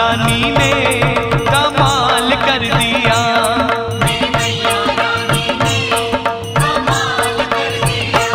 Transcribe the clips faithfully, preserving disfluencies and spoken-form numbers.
रानी ने कमाल कर दिया। मेरी मैया रानी ने कमाल कर दिया।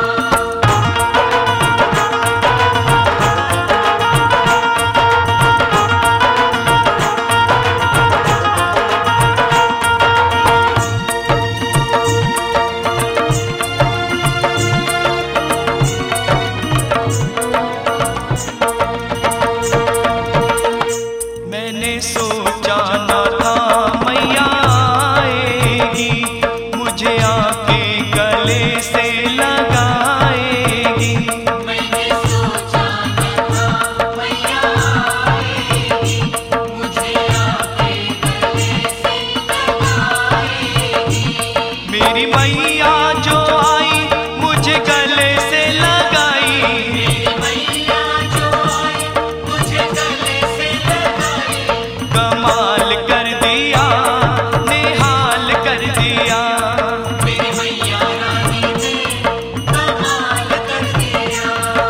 मैंने सोचा न था मैया आएगी, मुझे आके गले से लगाएगी। मैंने सोचा न था मैया आएगी, मुझे आके गले से लगाएगी। मेरी मैया जो आई मुझे गले से लगाई। मेरी मैया जो आई मुझे गले से लगाई। कमाल कर दिया, निहाल कर दिया। मेरी मैया रानी ने कमाल कर दिया।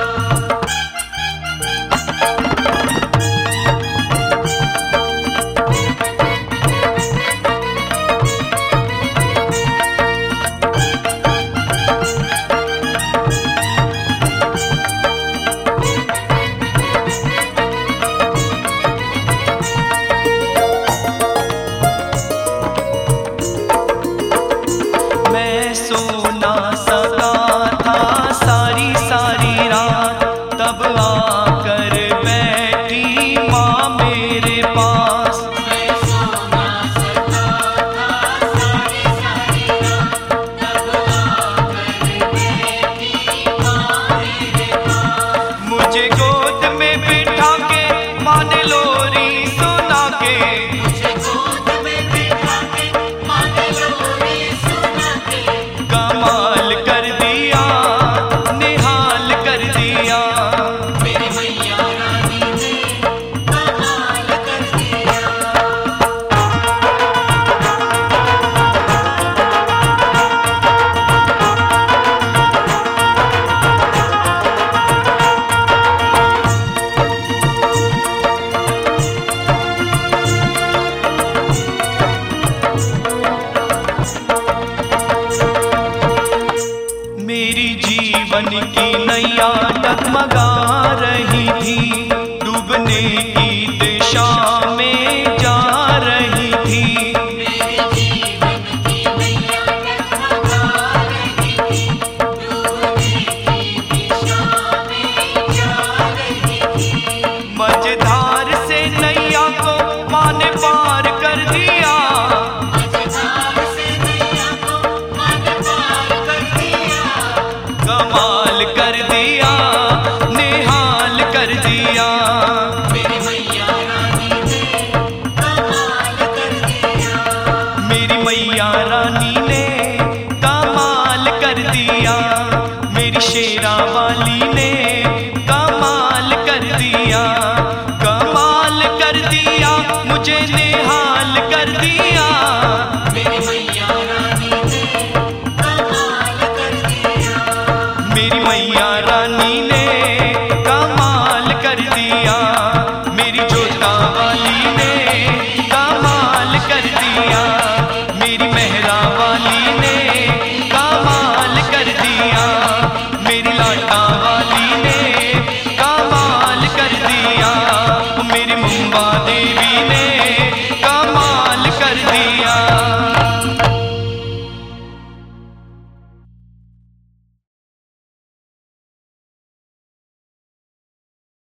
मैं सो ना सका था सारी सारी रात, तब आकर बैठी माँ मेरे पास। मैं सो ना सका था सारी सारी रात, तब आकर बैठी माँ मेरे पास। मुझे गोद में बिठा के माँ ने लोरी सुना के। मुझे गोद में बिठा के माँ ने लोरी सुना के। कमाल कर दिया, निहाल कर दिया। मेरी मैया रानी ने कमाल कर दिया। मेरी जीवन की नैया डगमगा रही थी, डूबने की दिशा में जा रही थी। मेरी जीवन की नैया डगमगा रही थी, डूबने की दिशा में जा रही थी। मझधार से नैया को माँ ने पार कर दिया। मझधार से नैया को माँ ने पार कर दिया। कमाल कर दिया, निहाल कर दिया। मेरी मैया रानी ने कमाल कर दिया। मेरी मैया रानी ने कमाल कर दिया। मेरी शेरा वाली ने